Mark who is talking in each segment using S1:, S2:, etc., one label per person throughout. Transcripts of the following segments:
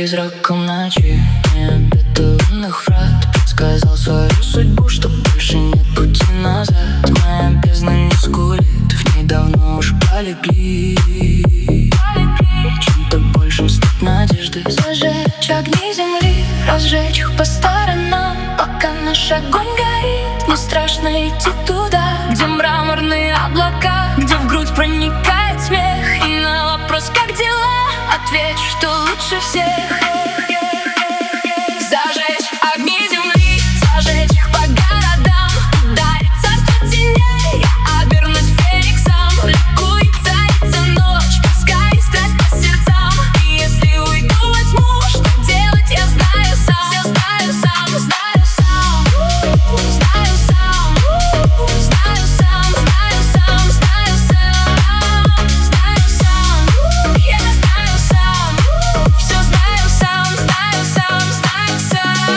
S1: призраком ночи. Необетованных врат предсказал свою судьбу, что больше нет пути назад. Моя бездна не скулит, в ней давно уж полегли. Чем-то большим стать надежды. Зажечь огни земли, разжечь их по сторонам. Пока наш огонь горит, не страшно идти туда, где мраморные облака, где в грудь проникает смех. И на вопрос «как дела?» ответь, что лучше всех. Зажечь огни земли, зажечь их по городам, ударить царство теней, я обернусь фениксом. Ликует, царится ночь, пускай страсть по сердцам. И если уйду во тьму, что делать, я знаю сам. Все знаю сам, знаю сам, знаю сам, знаю сам, знаю сам, знаю сам, знаю сам, я знаю сам. Все знаю сам, знаю сам, знаю сам.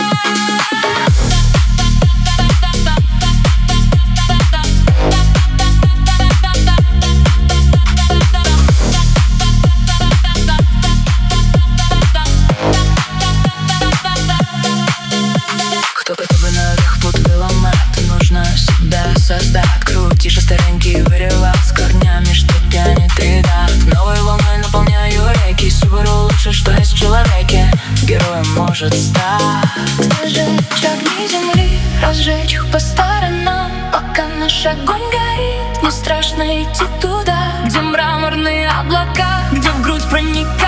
S1: Кто бы наверх путь ломает, нужно себя создать. Крутишь старенький вырывал с корнями, что тянет ряда. Новой волной наполняю реки, Субару лучше, что есть в человеке. Героем может стать. Зажечь огни земли, разжечь их по сторонам. Пока наш огонь горит, не страшно идти туда, где мраморные облака, где в грудь проникает